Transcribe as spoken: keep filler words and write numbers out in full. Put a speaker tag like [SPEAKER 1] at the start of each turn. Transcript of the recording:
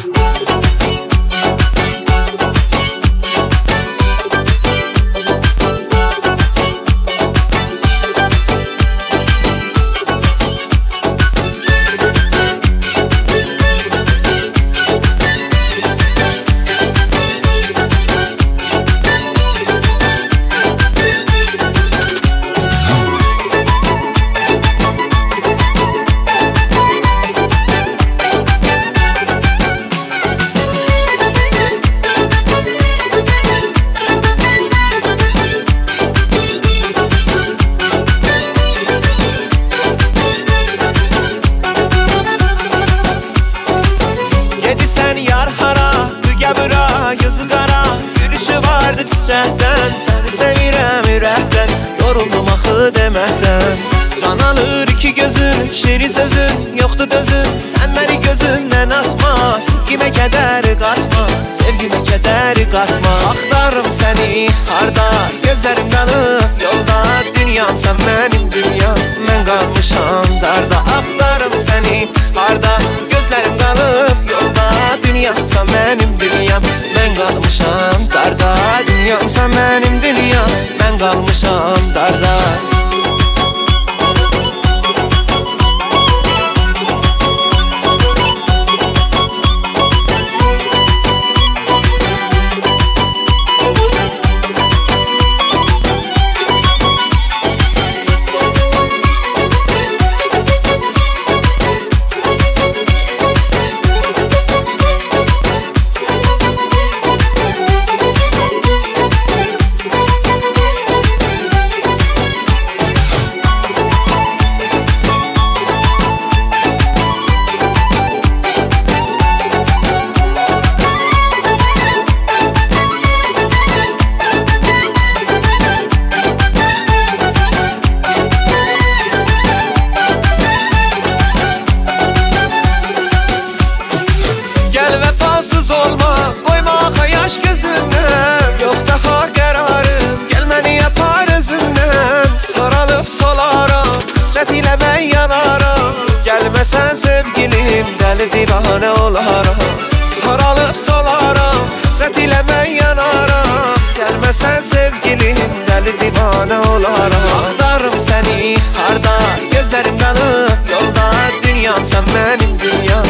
[SPEAKER 1] Gedirsən yar hara, dügə bura, gözü qara, gülüşü vardı çiçəkdən. Səni sevirəm ürəkdən, yoruldum axı deməkdən. Can alır iki gözün, şirin sözün, yoxdur dözün. Sən məni gözündən atma, sevgimə kədəri qatma, sevgimə kədəri qatma. Axtarım səni harda, gözlərim qanıb yolda. Dünyamsan mənim dünyam, mən qalmışam darda. Axtarım səni harda, gözlərim qanıb yolda. Dünyamsan mənim dünyam, mən qalmışam darda. Dünyamsan mənim dünyam, mən qalmışam darda. Vəfasız olma, qoyma axa yaş gözündən. Yox daha qərarım, gəl məni yapar özündən. Saralıb solaram, həsrət ilə mən yanaram. Gəlməsən sevgilim, dəli divanə olaram. Saralıb solaram, həsrət ilə mən yanaram. Gəlməsən sevgilim, dəli divanə olaram. Axtarım səni harda, gözlərim qanıb yolda. Dünyamsan mənim dünyam,